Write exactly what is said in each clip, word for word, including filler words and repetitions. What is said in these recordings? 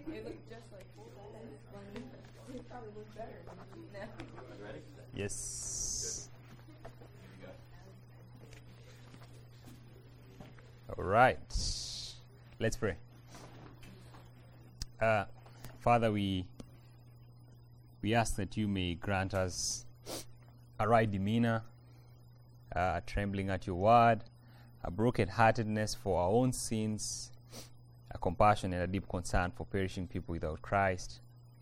It looked just like it probably looked better now. Ready? Yes. Good. All right. Let's pray. Uh, Father, we we ask that you may grant us a right demeanor, uh, trembling at your word, a broken-heartedness for our own sins, a compassion and a deep concern for perishing people without Christ,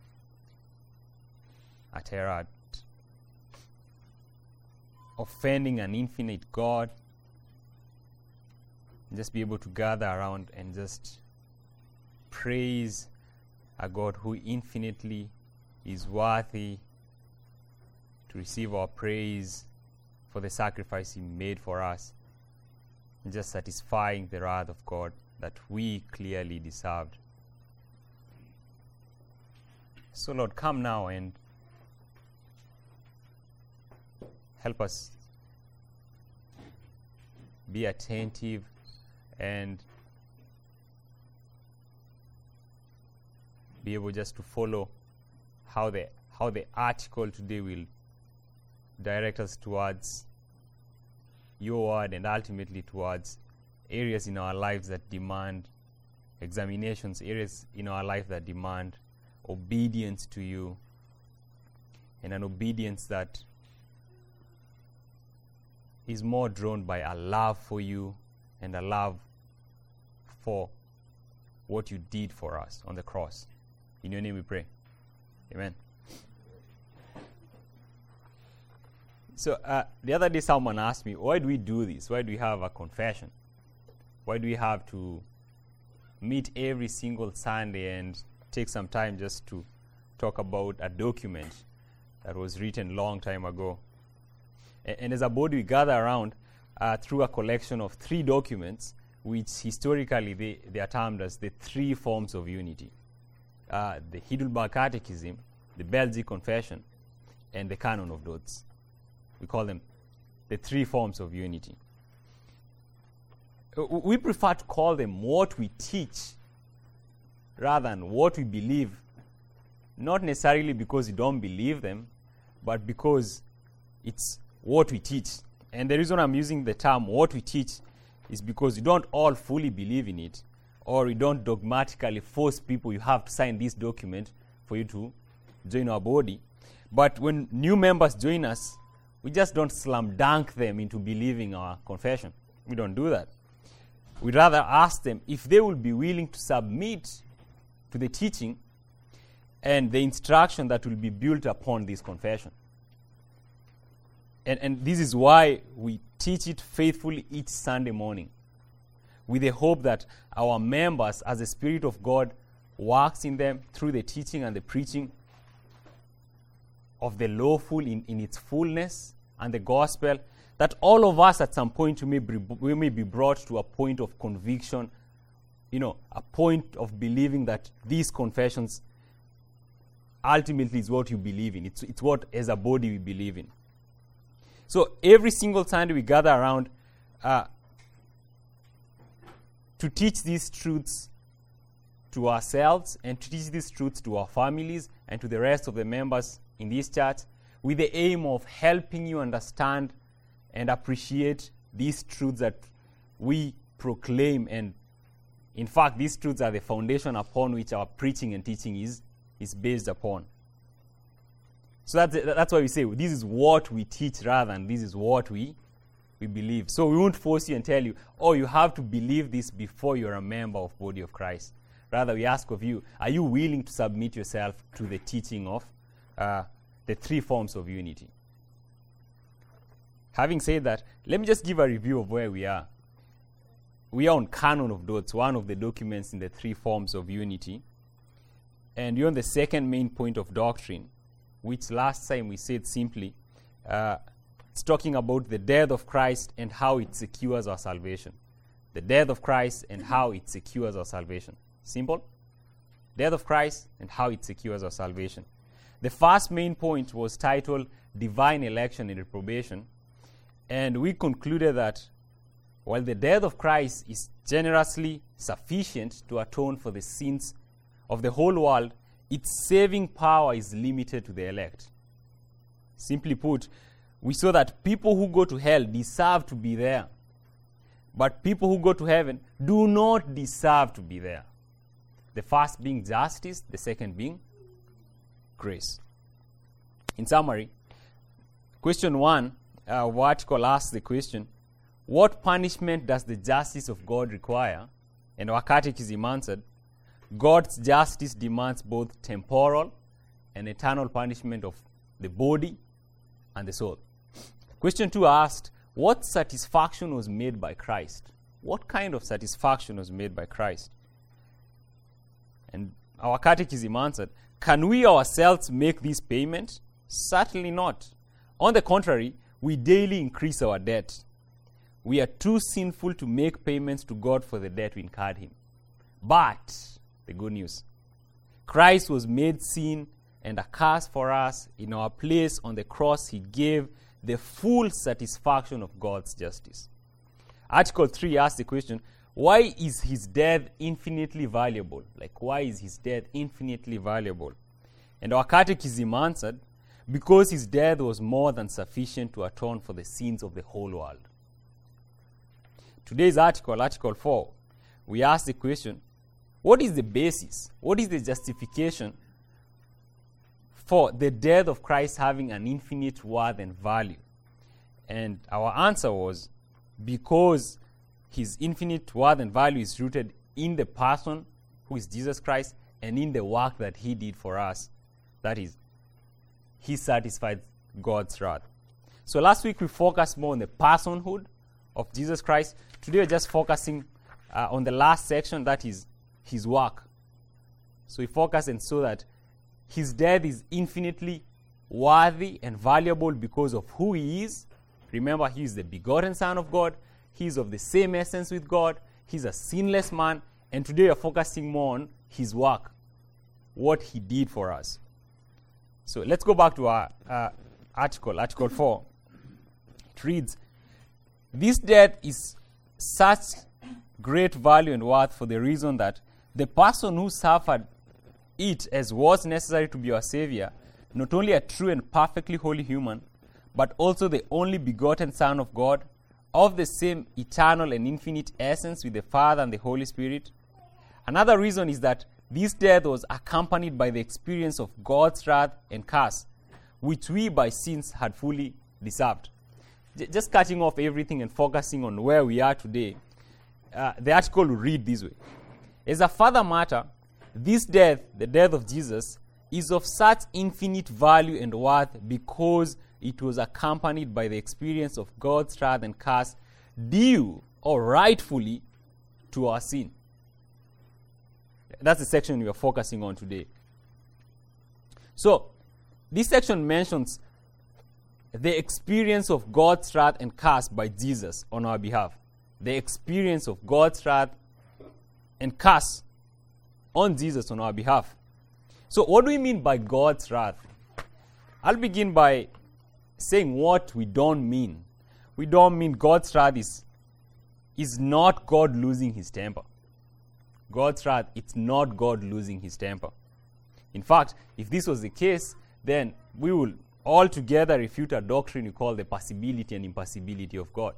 a terror at offending an infinite God, and just be able to gather around and just praise a God who infinitely is worthy to receive our praise for the sacrifice he made for us, and just satisfying the wrath of God that we clearly deserved. So Lord, come now and help us be attentive and be able just to follow how the how the article today will direct us towards your word and ultimately towards areas in our lives that demand examinations, areas in our life that demand obedience to you, and an obedience that is more drawn by a love for you and a love for what you did for us on the cross. In your name we pray. Amen. So uh, the other day someone asked me, why do we do this? Why do we have a confession? Why do we have to meet every single Sunday and take some time just to talk about a document that was written a long time ago? A- and as a body, we gather around uh, through a collection of three documents, which historically they, they are termed as the three forms of unity. Uh, the Heidelberg Catechism, the Belgic Confession, and the Canon of Dort. We call them the three forms of unity. Uh, we prefer to call them what we teach rather than what we believe, not necessarily because we don't believe them, but because it's what we teach. And the reason I'm using the term what we teach is because we don't all fully believe in it, or we don't dogmatically force people, you have to sign this document for you to join our body. But when new members join us, we just don't slam dunk them into believing our confession. We don't do that. We rather ask them if they will be willing to submit to the teaching and the instruction that will be built upon this confession. And, and this is why we teach it faithfully each Sunday morning, with the hope that our members, as the Spirit of God works in them through the teaching and the preaching of the lawful in, in its fullness and the gospel, that all of us at some point we may, be, we may be brought to a point of conviction, you know, a point of believing that these confessions ultimately is what you believe in. It's, it's what as a body we believe in. So every single Sunday we gather around uh, to teach these truths to ourselves and to teach these truths to our families and to the rest of the members in this church, with the aim of helping you understand and appreciate these truths that we proclaim. And in fact, these truths are the foundation upon which our preaching and teaching is, is based upon. So that's, that's why we say this is what we teach rather than this is what we, we believe. So we won't force you and tell you, oh, you have to believe this before you're a member of Body of Christ. Rather, we ask of you, are you willing to submit yourself to the teaching of uh, the three forms of unity? Having said that, let me just give a review of where we are. We are on Canon of Dort, one of the documents in the three forms of unity. And you're on the second main point of doctrine, which last time we said simply, uh, it's talking about the death of Christ and how it secures our salvation. The death of Christ and how it secures our salvation. Simple. Death of Christ and how it secures our salvation. The first main point was titled Divine Election and Reprobation. And we concluded that while the death of Christ is generously sufficient to atone for the sins of the whole world, its saving power is limited to the elect. Simply put, we saw that people who go to hell deserve to be there, but people who go to heaven do not deserve to be there. The first being justice, the second being grace. In summary, question one, uh, our article asks the question, what punishment does the justice of God require? And our catechism answered, God's justice demands both temporal and eternal punishment of the body and the soul. Question two asked, what satisfaction was made by Christ? What kind of satisfaction was made by Christ? And our catechism answered, can we ourselves make this payment? Certainly not. On the contrary, we daily increase our debt. We are too sinful to make payments to God for the debt we incurred him. But, the good news, Christ was made sin and a curse for us. In our place on the cross, he gave the full satisfaction of God's justice. Article three asks the question, why is his death infinitely valuable? Like, why is his death infinitely valuable? And our catechism answered, because his death was more than sufficient to atone for the sins of the whole world. Today's article, Article four, we ask the question, what is the basis, what is the justification for the death of Christ having an infinite worth and value? And our answer was, because his infinite worth and value is rooted in the person who is Jesus Christ and in the work that he did for us. That is, he satisfied God's wrath. So last week we focused more on the personhood of Jesus Christ. Today we're just focusing uh, on the last section, that is his work. So we focus and saw that his death is infinitely worthy and valuable because of who he is. Remember, he is the begotten Son of God. He is of the same essence with God. He's a sinless man. And today we're focusing more on his work, what he did for us. So let's go back to our uh, article, Article four. It reads, this death is such great value and worth for the reason that the person who suffered it as was necessary to be our Savior, not only a true and perfectly holy human, but also the only begotten Son of God, of the same eternal and infinite essence with the Father and the Holy Spirit. Another reason is that this death was accompanied by the experience of God's wrath and curse, which we by sins had fully deserved. J- just cutting off everything and focusing on where we are today, uh, the article will read this way. As a further matter, this death, the death of Jesus, is of such infinite value and worth because it was accompanied by the experience of God's wrath and curse due or rightfully to our sin. That's the section we are focusing on today. So, this section mentions the experience of God's wrath and curse by Jesus on our behalf. The experience of God's wrath and curse on Jesus on our behalf. So, what do we mean by God's wrath? I'll begin by saying what we don't mean. We don't mean God's wrath is, is not God losing his temper. God's wrath, it's not God losing his temper. In fact, if this was the case, then we will altogether refute a doctrine we call the passibility and impassibility of God.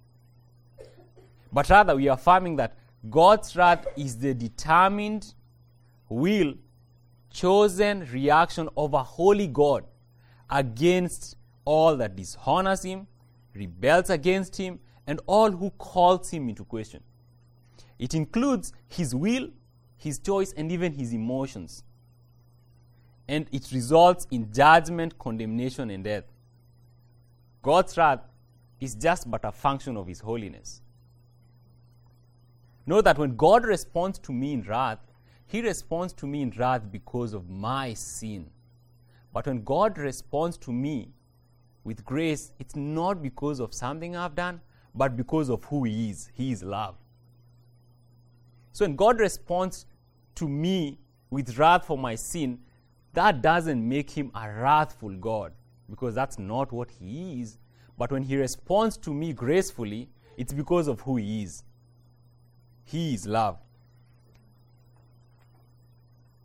But rather, we are affirming that God's wrath is the determined will, chosen reaction of a holy God against all that dishonors him, rebels against him, and all who calls him into question. It includes his will, his choice, and even his emotions. And it results in judgment, condemnation, and death. God's wrath is just but a function of his holiness. Know that when God responds to me in wrath, he responds to me in wrath because of my sin. But when God responds to me with grace, it's not because of something I've done, but because of who he is. He is love. So when God responds to me with wrath for my sin, that doesn't make him a wrathful God, because that's not what he is. But when he responds to me gracefully, it's because of who he is. He is love.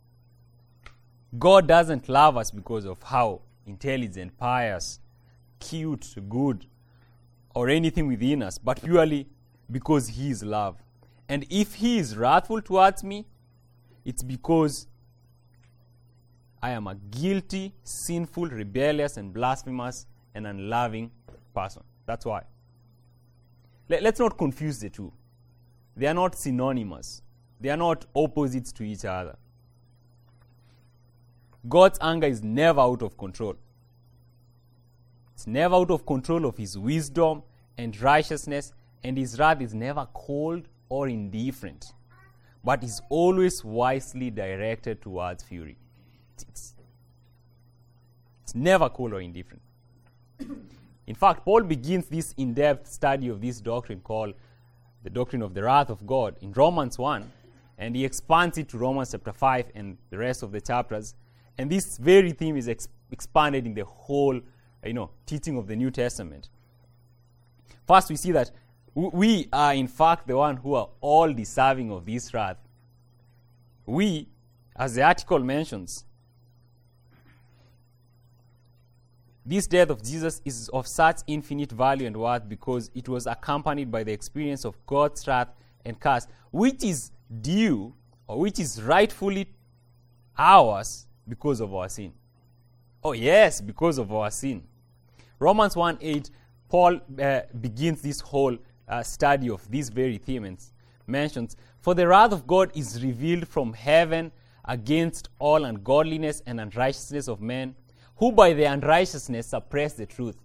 God doesn't love us because of how intelligent, pious, cute, good, or anything within us, but purely because he is love. And if he is wrathful towards me, it's because I am a guilty, sinful, rebellious, and blasphemous, and unloving person. That's why. Let, let's not confuse the two. They are not synonymous. They are not opposites to each other. God's anger is never out of control. It's never out of control of his wisdom and righteousness, and his wrath is never cold or indifferent, but is always wisely directed towards fury. It's, it's never cold or indifferent. In fact, Paul begins this in-depth study of this doctrine called the doctrine of the wrath of God in Romans one, and he expands it to Romans chapter five and the rest of the chapters. And this very theme is ex- expanded in the whole, you know, teaching of the New Testament. First, we see that w- we are, in fact, the one who are all deserving of this wrath. We, as the article mentions, this death of Jesus is of such infinite value and worth because it was accompanied by the experience of God's wrath and curse, which is due, or which is rightfully ours because of our sin. Oh yes, because of our sin. Romans one eight, Paul uh, begins this whole uh, study of this very theme and mentions, "For the wrath of God is revealed from heaven against all ungodliness and unrighteousness of men, who by their unrighteousness suppress the truth."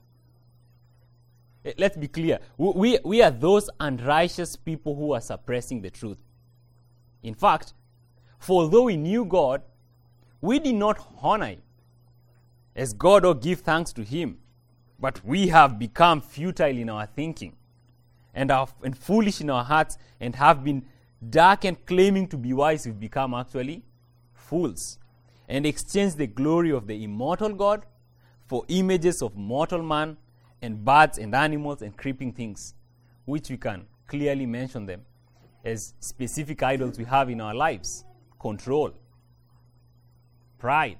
Let's be clear. We, we are those unrighteous people who are suppressing the truth. In fact, for although we knew God, we did not honor him as God or give thanks to him, but we have become futile in our thinking and, are, and foolish in our hearts, and have been dark and claiming to be wise. We've become actually fools, and exchanged the glory of the immortal God for images of mortal man and birds and animals and creeping things, which we can clearly mention them as specific idols we have in our lives. Control, pride.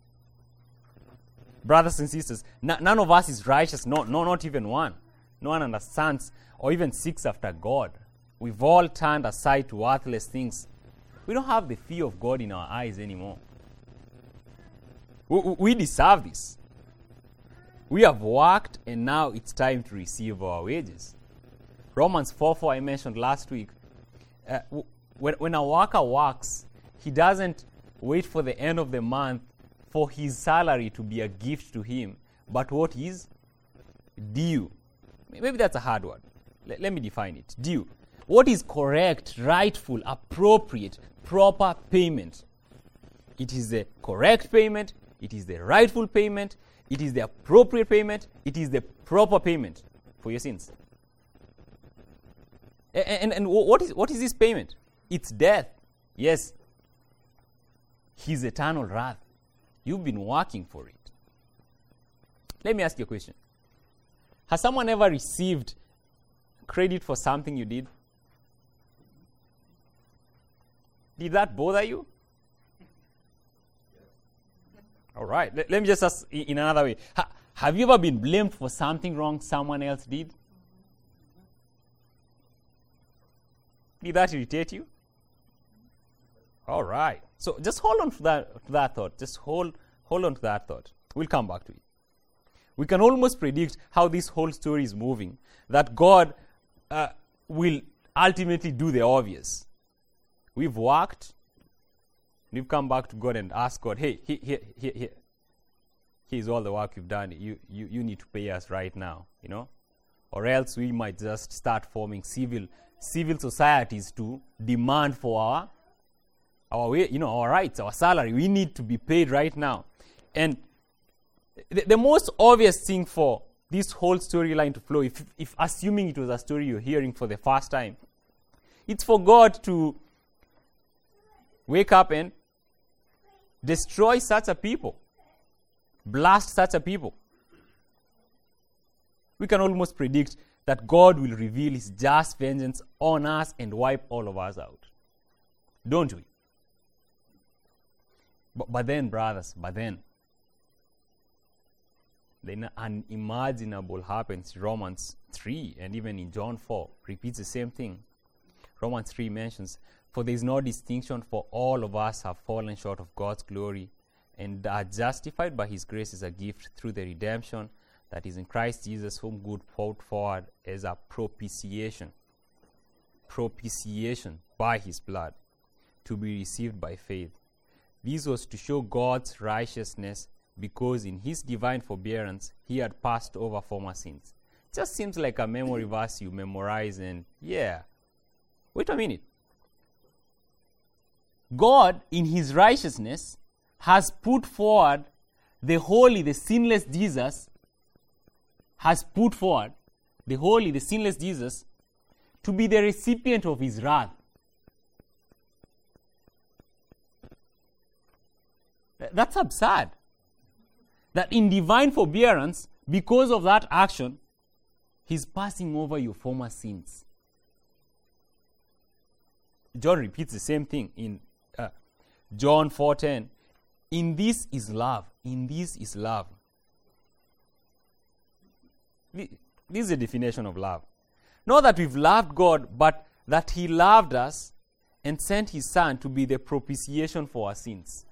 Brothers and sisters, n- none of us is righteous, no, no, not even one. No one understands or even seeks after God. We've all turned aside to worthless things. We don't have the fear of God in our eyes anymore. We, we deserve this. We have worked, and now it's time to receive our wages. Romans four four, I mentioned last week. Uh, w- when, when a worker works, he doesn't wait for the end of the month for his salary to be a gift to him, but what is due. Maybe that's a hard word. L- let me define it. Due. What is correct, rightful, appropriate, proper payment? It is the correct payment. It is the rightful payment. It is the appropriate payment. It is the proper payment for your sins. And, and, and what is what is this payment? It's death. Yes. His eternal wrath. You've been working for it. Let me ask you a question. Has someone ever received credit for something you did? Did that bother you? All right. Let, let me just ask in another way. Ha, have you ever been blamed for something wrong someone else did? Did that irritate you? All right. So just hold on to that, to that thought. Just hold, hold on to that thought. We'll come back to it. We can almost predict how this whole story is moving, that God uh, will ultimately do the obvious. We've worked. We've come back to God and asked God, hey, here, here, here, here. Here's all the work you've done. You, you, you need to pay us right now, you know? Or else we might just start forming civil civil societies to demand for our our way, you know, our rights, our salary. We need to be paid right now. And the, the most obvious thing for this whole storyline to flow, if, if assuming it was a story you're hearing for the first time, it's for God to wake up and destroy such a people, blast such a people. We can almost predict that God will reveal his just vengeance on us and wipe all of us out. Don't we? But, but then, brothers, but then, the unimaginable happens in Romans three, and even in John four, repeats the same thing. Romans three mentions, for there is no distinction, for all of us have fallen short of God's glory, and are justified by his grace as a gift through the redemption that is in Christ Jesus, whom God put forward as a propitiation. Propitiation by his blood, to be received by faith. This was to show God's righteousness, because in his divine forbearance he had passed over former sins. Just seems like a memory verse you memorize and yeah. Wait a minute. God, in his righteousness, has put forward the holy, the sinless Jesus, has put forward the holy, the sinless Jesus to be the recipient of his wrath. That's absurd. That in divine forbearance, because of that action, he's passing over your former sins. John repeats the same thing in uh, John four ten. In this is love. In this is love. This is the definition of love. Not that we've loved God, but that he loved us and sent his son to be the propitiation for our sins.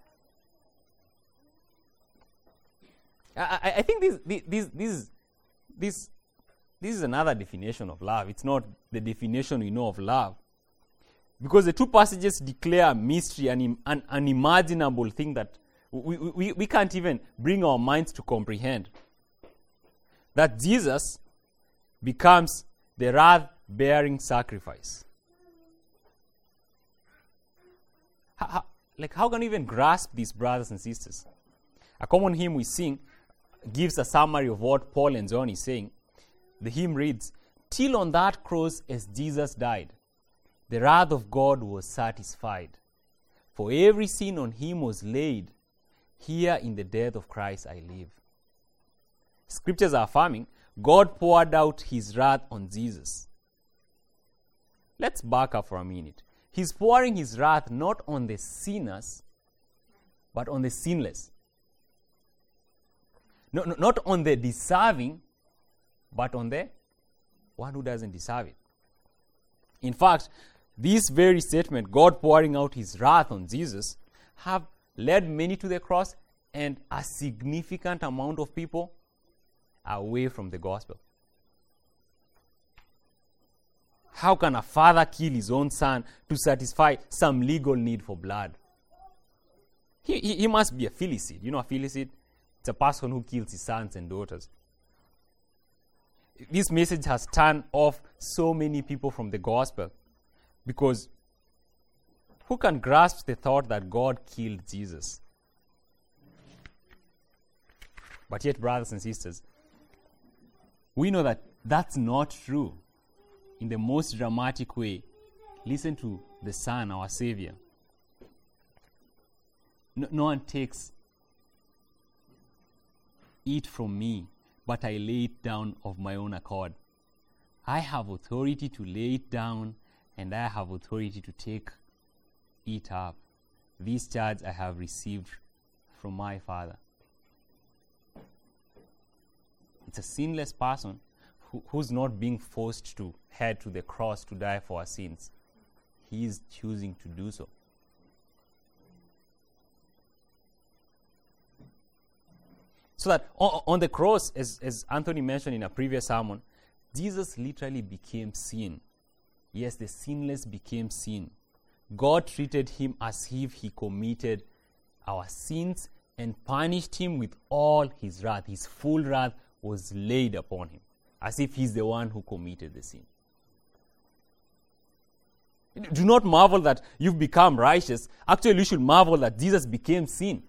I, I think this, this, this, this, this is another definition of love. It's not the definition we know of love. Because the two passages declare a mystery, an, an unimaginable thing that we, we, we can't even bring our minds to comprehend. That Jesus becomes the wrath-bearing sacrifice. How, how, like, how can we even grasp these, brothers and sisters? A common hymn we sing gives a summary of what Paul and John is saying. The hymn reads, till on that cross as Jesus died, the wrath of God was satisfied. For every sin on him was laid. Here in the death of Christ I live. Scriptures are affirming God poured out his wrath on Jesus. Let's back up for a minute. He's pouring his wrath not on the sinners, but on the sinless. No, no, not on the deserving, but on the one who doesn't deserve it. In fact, this very statement, God pouring out his wrath on Jesus, have led many to the cross and a significant amount of people away from the gospel. How can a father kill his own son to satisfy some legal need for blood? He, he, he must be a filicide. You know a filicide? It's a person who kills his sons and daughters. This message has turned off so many people from the gospel because who can grasp the thought that God killed Jesus? But yet, brothers and sisters, we know that that's not true. In the most dramatic way, listen to the Son, our Savior. No, no one takes it from me, but I lay it down of my own accord. I have authority to lay it down, and I have authority to take it up. This charge I have received from my Father. It's a sinless person who, who's not being forced to head to the cross to die for our sins. He is choosing to do so. So that on, on the cross, as, as Anthony mentioned in a previous sermon, Jesus literally became sin. Yes, the sinless became sin. God treated him as if he committed our sins and punished him with all his wrath. His full wrath was laid upon him, as if he's the one who committed the sin. Do not marvel that you've become righteous. Actually, you should marvel that Jesus became sin.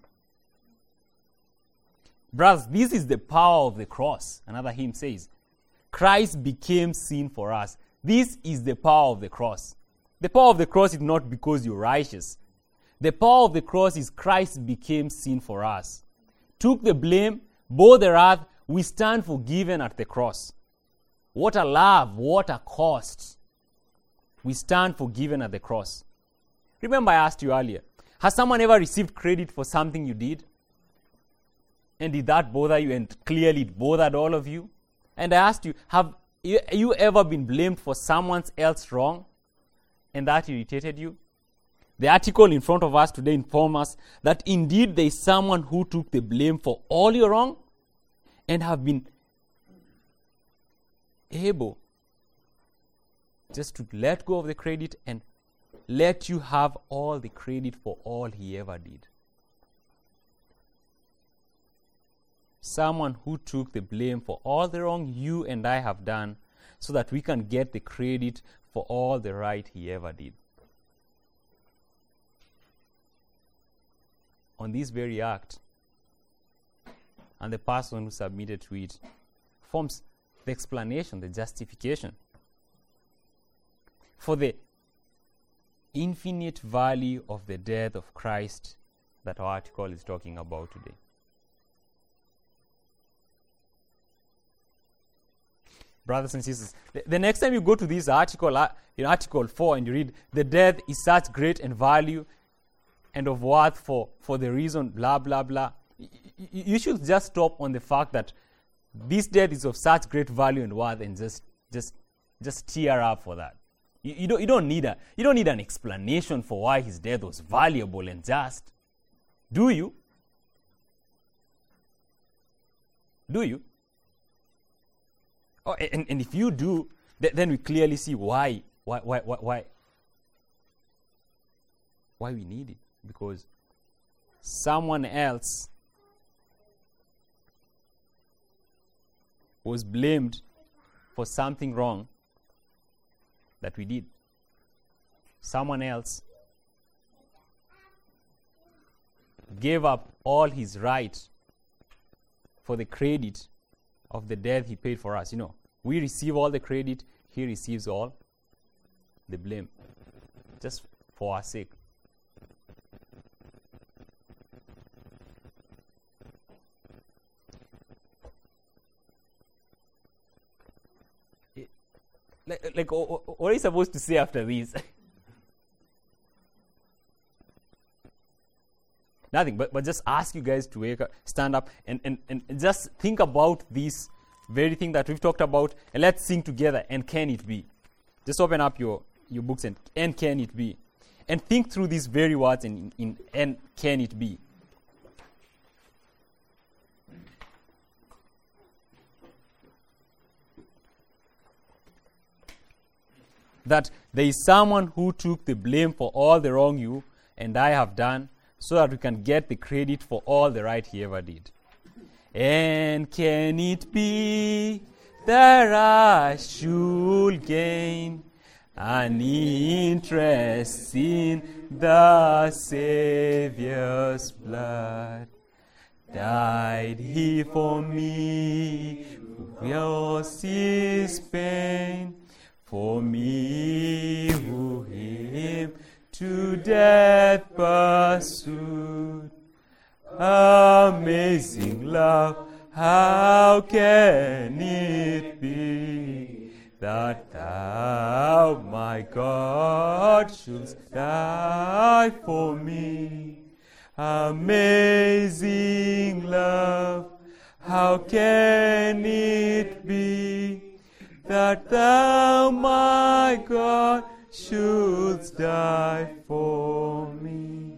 Brothers, this is the power of the cross. Another hymn says, Christ became sin for us. This is the power of the cross. The power of the cross is not because you're righteous. The power of the cross is Christ became sin for us. Took the blame, bore the wrath, we stand forgiven at the cross. What a love, what a cost. We stand forgiven at the cross. Remember I asked you earlier, Has someone ever received credit for something you did? And did that bother you? And clearly it bothered all of you. And I asked you, have you, you ever been blamed for someone else's wrong? And that irritated you? The article in front of us today informs us that indeed there is someone who took the blame for all your wrong and have been able just to let go of the credit and let you have all the credit for all he ever did. Someone who took the blame for all the wrong you and I have done so that we can get the credit for all the right he ever did. On this very act, and the person who submitted to it forms the explanation, the justification for the infinite value of the death of Christ that our article is talking about today. Brothers and sisters, the, the next time you go to this article, uh, in Article four, and you read, the death is such great and value and of worth for, for the reason, blah, blah, blah, y- y- you should just stop on the fact that this death is of such great value and worth, and just just just tear up for that. You, you don't you don't need a you don't need an explanation for why his death was valuable and just. Do you? Do you? Oh, and, and if you do, th- then we clearly see why why why why why why we need it. Because someone else was blamed for something wrong that we did. Someone else gave up all his right for the credit of the death he paid for us. You know, we receive all the credit, he receives all the blame, just for our sake. Like, like oh, oh, what are you supposed to say after this? Nothing, but, but just ask you guys to wake up, stand up, and, and, and just think about this very thing that we've talked about, and let's sing together, and can it be? Just open up your, your books, and, and can it be? And think through these very words, in, in, and can it be? That there is someone who took the blame for all the wrong you and I have done, so that we can get the credit for all the right he ever did. And can it be that I should gain an interest in the Savior's blood? Died he for me, who was his pain, for me who him to death pursued. Amazing love, how can it be that thou, my God, shouldst die for me? Amazing love, how can it be that thou, my God, shouldst die for me?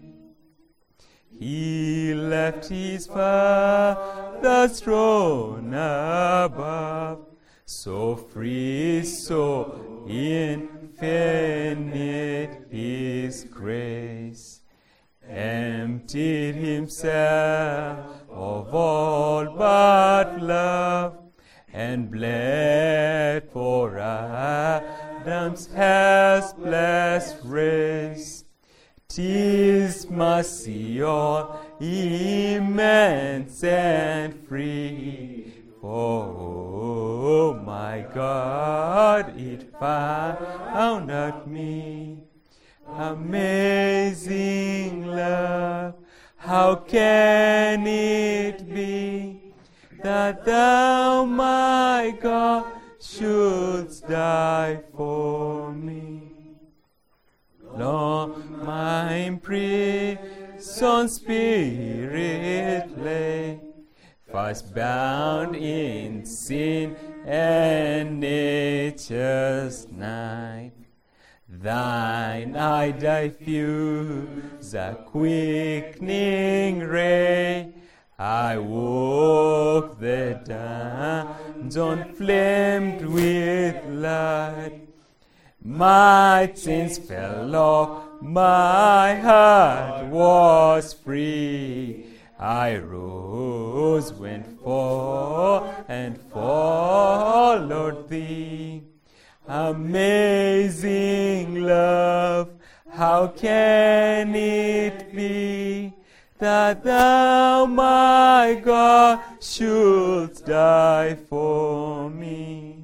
He left his Father's throne above, so free, so infinite his grace, emptied himself of all but love, and bled for Adam's helpless race. 'Tis mercy all immense and free, for oh my God, it found at me. Amazing love, how can it be that thou, my God, shouldst die for me? Long my imprisonment son spirit lay, fast bound in sin and nature's night. Thine eye diffuse a quickening ray. I woke the dungeon flamed with light. My chains fell off, my heart was free. I rose, went forth, and followed thee. Amazing love, how can it be that thou, my God, shouldst die for me?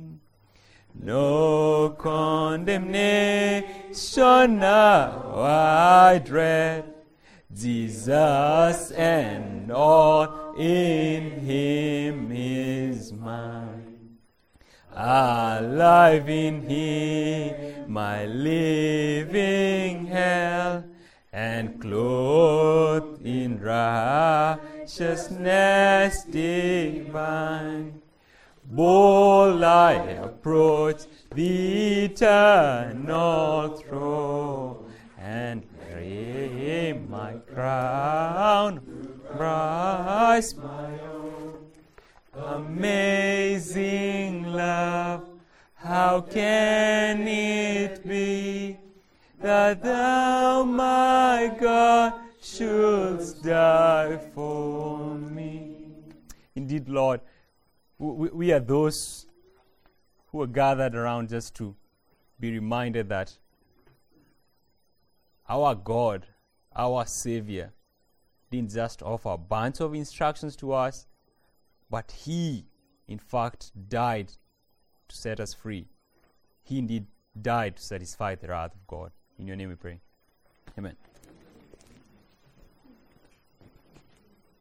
No condemnation now I dread, Jesus and all in him is mine. Alive in him, my living hell, and clothed in righteousness divine. Bold I approach the eternal throne, and lay my crown, Christ my own. Amazing love, how can it be that thou, my God, shouldst die for me? Indeed, Lord, we, we are those who are gathered around just to be reminded that our God, our Savior, didn't just offer a bunch of instructions to us, but He, in fact, died to set us free. He indeed died to satisfy the wrath of God. In your name we pray. Amen.